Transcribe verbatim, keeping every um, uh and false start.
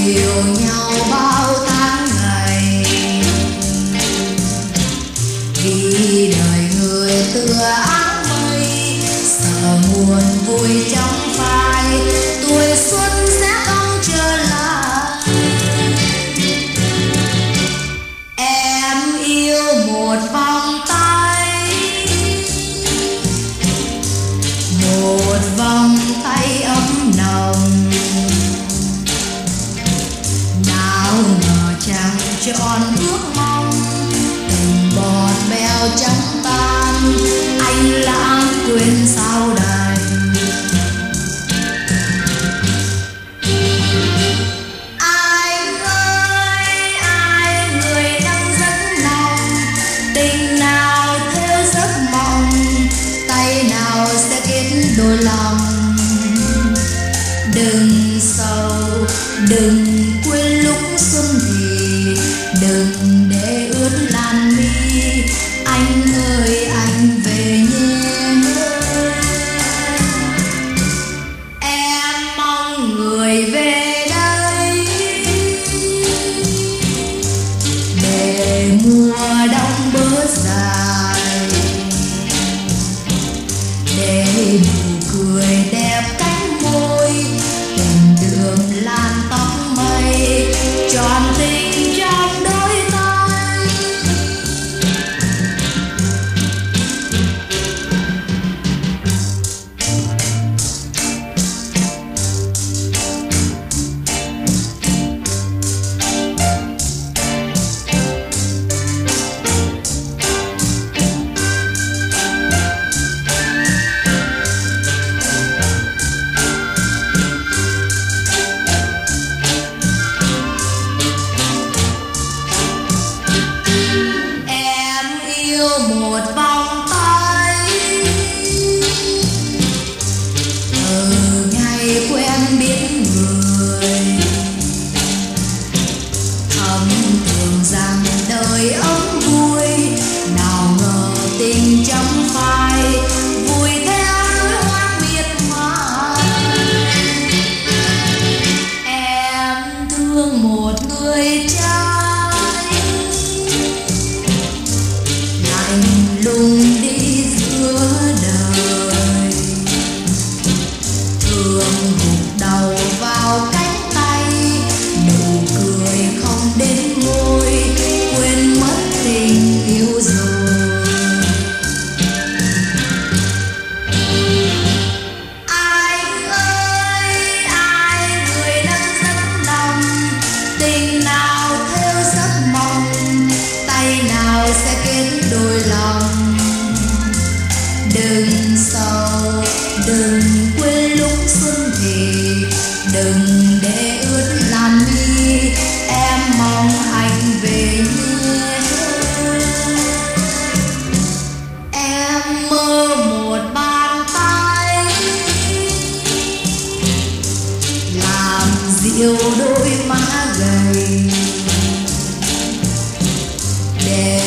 yêu nhau bao tháng ngày, vì đời người tựa áng mây, sợ buồn vui trong phai, tuổi xuân sẽ không trở lại. Em yêu một vòng tay, một vòng tay ấm nồng, nào ngờ chẳng trọn ước mong, tình bọt bèo trắng tan, anh lãng quên sao đành. Anh ơi ai người đang rất nồng, tình nào theo giấc mộng, tay nào sẽ kết đôi lòng. Đừng sầu đừng quên lúc xuân thì, đừng để ướt làn mi, anh ơi anh về nhé. Em mong người về đây để mùa đông bớt dài, để nụ cười đẹp cánh môi, tình đường lan tóc mây, tròn tình trong đôi tay. Em yêu một vòng tay, từ ngày quen biết người, thầm tưởng rằng đời ấm vui, nào ngờ tình trong phai, vui theo lối hoang miệt mài. Em thương một người trai, lạnh lùng đi giữa đời, thường gục đầu vào cánh tay, nụ cười không đến môi, quên mất tình yêu rồi. Anh ơi ai người đang rất nồng, tình nào theo giấc mộng, tay nào sẽ kết đôi lòng. Đừng sầu đừng quên lúc xuân thì, đừng để ướt làn mi, em mong anh về nhé. Em mơ một bàn tay làm dịu đôi má gầy, để